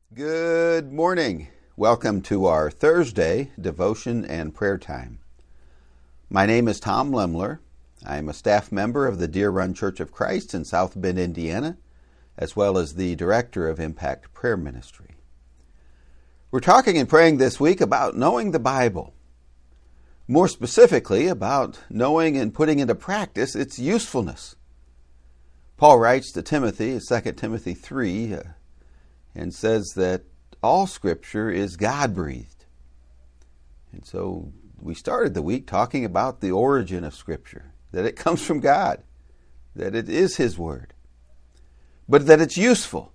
Good morning. Welcome to our Thursday devotion and prayer time. My name is Tom Lemler. I am a staff member of the Deer Run Church of Christ in South Bend, Indiana, as well as the director of Impact Prayer Ministry. We're talking and praying this week about knowing the Bible. More specifically, about knowing and putting into practice its usefulness. Paul writes to Timothy, 2 Timothy 3, and says that all Scripture is God-breathed. And so we started the week talking about the origin of Scripture, that it comes from God, that it is His Word, but that it's useful.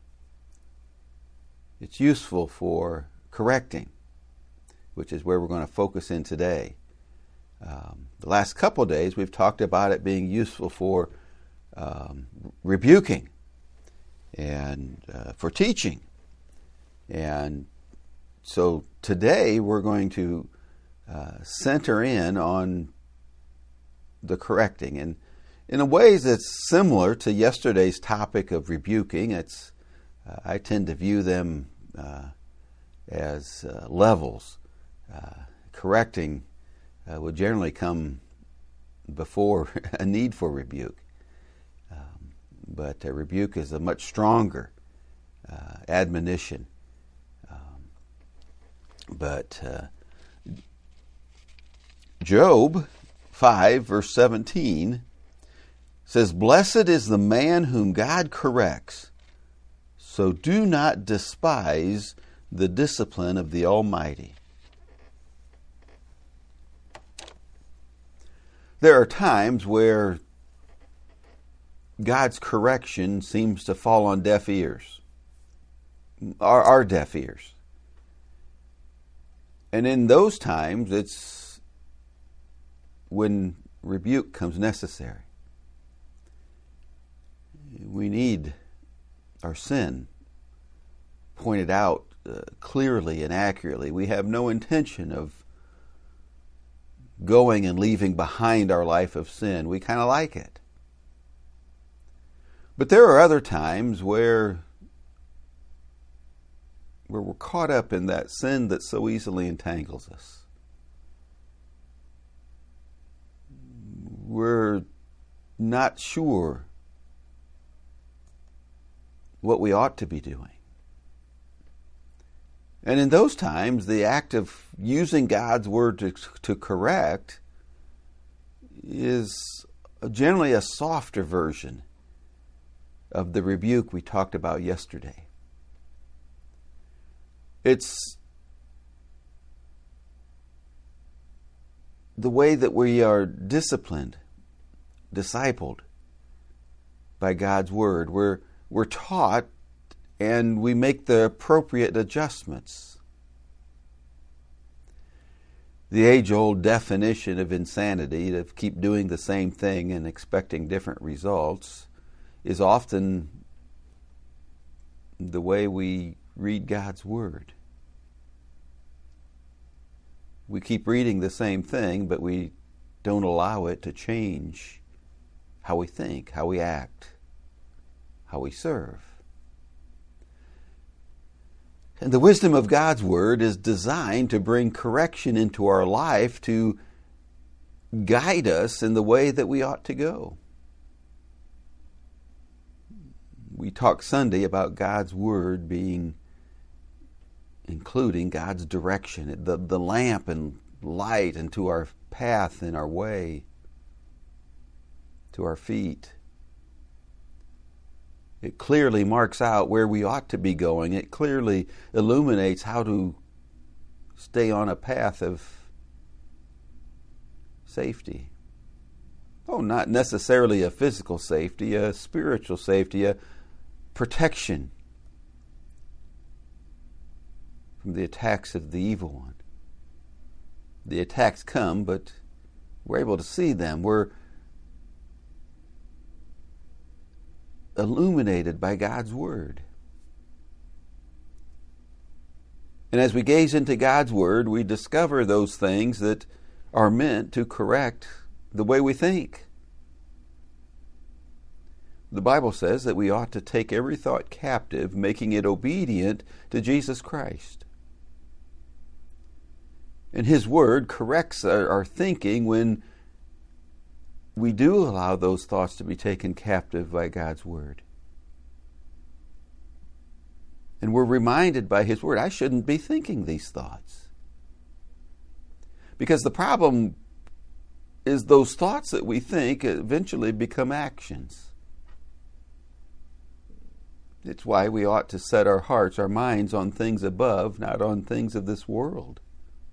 It's useful for correcting, which is where we're going to focus in today. The last couple of days we've talked about it being useful for rebuking and for teaching. And so today we're going to center in on the correcting. And in a ways it's similar to yesterday's topic of rebuking. I tend to view them as levels. Correcting would generally come before a need for rebuke. But a rebuke is a much stronger admonition. But Job 5, verse 17 says, "Blessed is the man whom God corrects, so do not despise the discipline of the Almighty." There are times where God's correction seems to fall on deaf ears, our deaf ears. And in those times, it's when rebuke comes necessary. We need our sin pointed out clearly and accurately. We have no intention of going and leaving behind our life of sin. We kind of like it. But there are other times where we're caught up in that sin that so easily entangles us. We're not sure what we ought to be doing. And in those times, the act of using God's Word to correct is generally a softer version of the rebuke we talked about yesterday. It's the way that we are disciplined, discipled by God's Word. We're taught and we make the appropriate adjustments. The age-old definition of insanity, to keep doing the same thing and expecting different results, is often the way we read God's Word. We keep reading the same thing, but we don't allow it to change how we think, how we act, how we serve. And the wisdom of God's Word is designed to bring correction into our life, to guide us in the way that we ought to go. We talked Sunday about God's Word including God's direction, the lamp and light into our path and our way, to our feet. It clearly marks out where we ought to be going. It clearly illuminates how to stay on a path of safety. Oh, not necessarily a physical safety, a spiritual safety, a protection from the attacks of the evil one. The attacks come, but we're able to see them. We're illuminated by God's Word. And as we gaze into God's Word, we discover those things that are meant to correct the way we think. The Bible says that we ought to take every thought captive, making it obedient to Jesus Christ. And His Word corrects our thinking when we do allow those thoughts to be taken captive by God's Word. And we're reminded by His Word, I shouldn't be thinking these thoughts. Because the problem is those thoughts that we think eventually become actions. It's why we ought to set our hearts, our minds on things above, not on things of this world.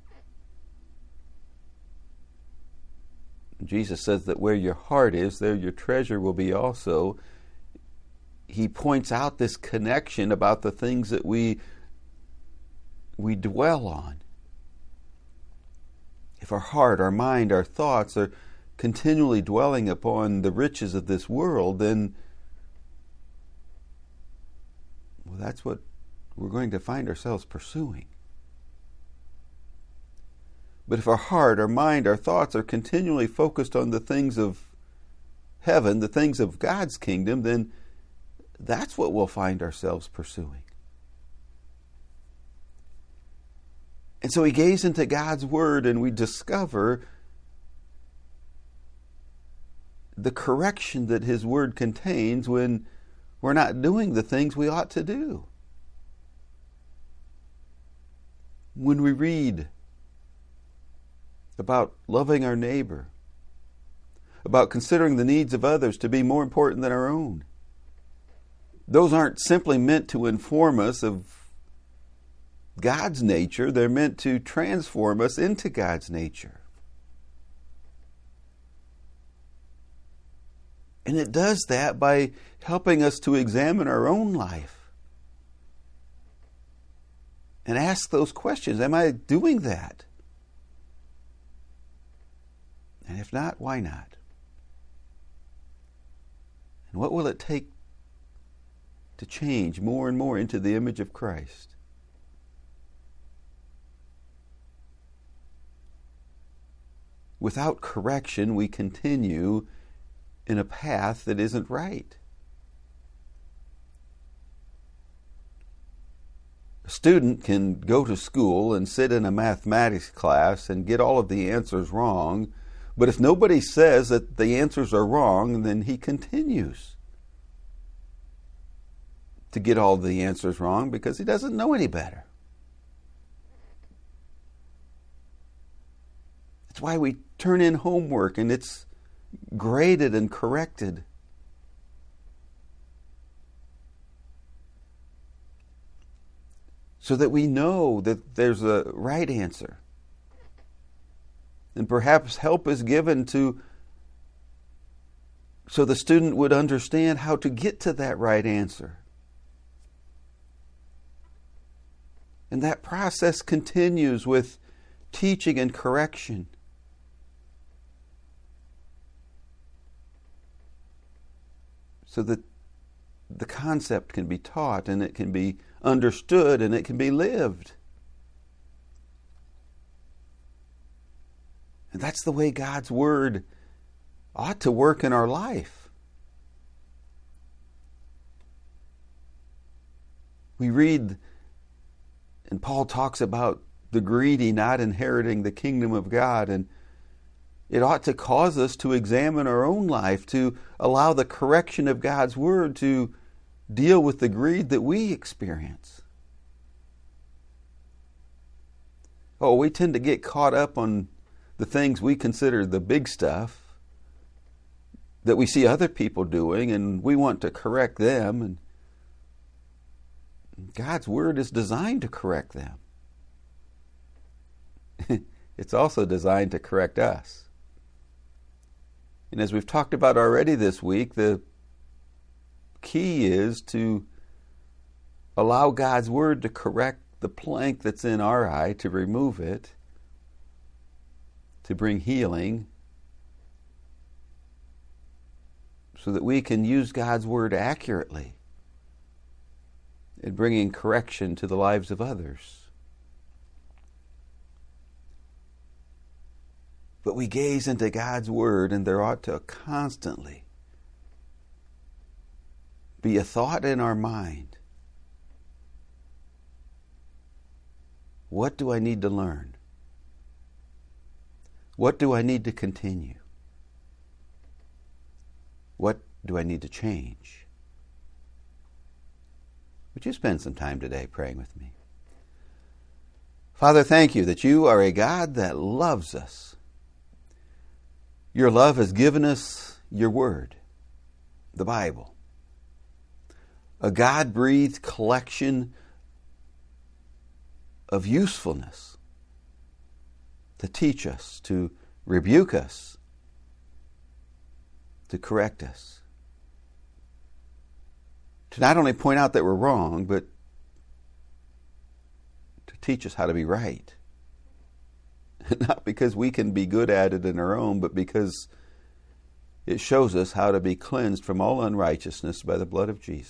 Jesus says that where your heart is, there your treasure will be also. He points out this connection about the things that we dwell on. If our heart, our mind, our thoughts are continually dwelling upon the riches of this world, then that's what we're going to find ourselves pursuing. But if our heart, our mind, our thoughts are continually focused on the things of heaven, the things of God's kingdom, then that's what we'll find ourselves pursuing. And so we gaze into God's Word and we discover the correction that His Word contains when we're not doing the things we ought to do. When we read about loving our neighbor, about considering the needs of others to be more important than our own, those aren't simply meant to inform us of God's nature, they're meant to transform us into God's nature. And it does that by helping us to examine our own life and ask those questions. Am I doing that? And if not, why not? And what will it take to change more and more into the image of Christ? Without correction, we continue in a path that isn't right. A student can go to school and sit in a mathematics class and get all of the answers wrong, but if nobody says that the answers are wrong, then he continues to get all the answers wrong because he doesn't know any better. That's why we turn in homework and it's graded and corrected. So that we know that there's a right answer. And perhaps help is given so the student would understand how to get to that right answer. And that process continues with teaching and correction. So that the concept can be taught and it can be understood and it can be lived. And that's the way God's Word ought to work in our life. We read, and Paul talks about the greedy not inheriting the kingdom of God, and it ought to cause us to examine our own life, to allow the correction of God's Word to deal with the greed that we experience. Oh, we tend to get caught up on the things we consider the big stuff that we see other people doing, and we want to correct them. And God's Word is designed to correct them. It's also designed to correct us. And as we've talked about already this week, the key is to allow God's Word to correct the plank that's in our eye, to remove it, to bring healing, so that we can use God's Word accurately in bringing correction to the lives of others. But we gaze into God's Word, and there ought to constantly be a thought in our mind. What do I need to learn? What do I need to continue? What do I need to change? Would you spend some time today praying with me? Father, thank you that you are a God that loves us. Your love has given us your word, the Bible, a God-breathed collection of usefulness to teach us, to rebuke us, to correct us, to not only point out that we're wrong, but to teach us how to be right. Not because we can be good at it in our own, but because it shows us how to be cleansed from all unrighteousness by the blood of Jesus.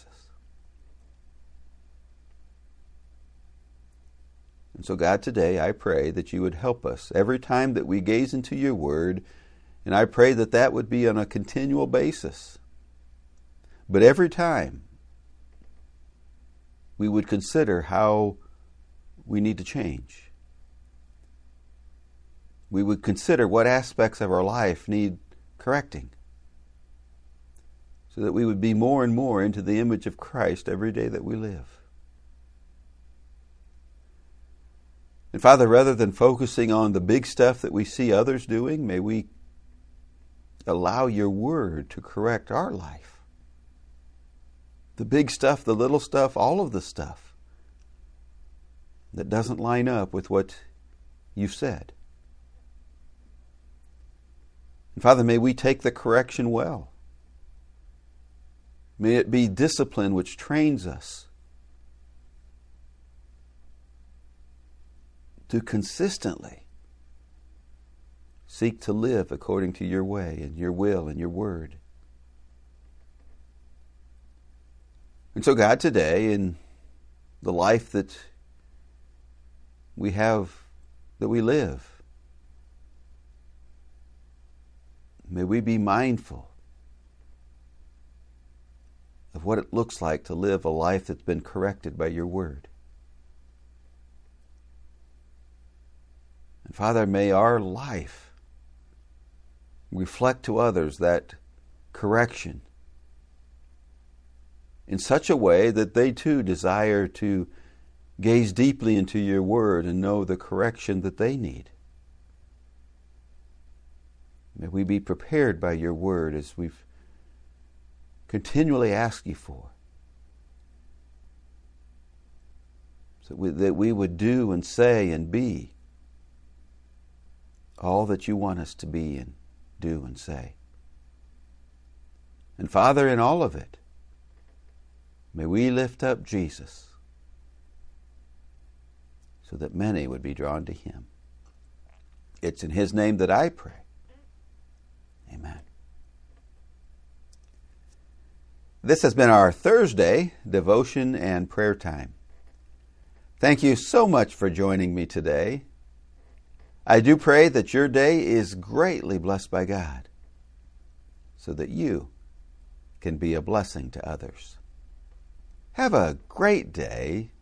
And so, God, today I pray that you would help us every time that we gaze into your word, and I pray that that would be on a continual basis. But every time we would consider how we need to change. We would consider what aspects of our life need correcting, so that we would be more and more into the image of Christ every day that we live. And Father, rather than focusing on the big stuff that we see others doing, may we allow your word to correct our life. The big stuff, the little stuff, all of the stuff that doesn't line up with what you've said. And Father, may we take the correction well. May it be discipline which trains us to consistently seek to live according to your way and your will and your word. And so, God, today, in the life that we have, that we live, may we be mindful of what it looks like to live a life that's been corrected by your word. And Father, may our life reflect to others that correction in such a way that they too desire to gaze deeply into your word and know the correction that they need. May we be prepared by your word as we've continually asked you for, so that we would do and say and be all that you want us to be and do and say. And Father, in all of it, may we lift up Jesus so that many would be drawn to him. It's in his name that I pray. Amen. This has been our Thursday devotion and prayer time. Thank you so much for joining me today. I do pray that your day is greatly blessed by God, so that you can be a blessing to others. Have a great day,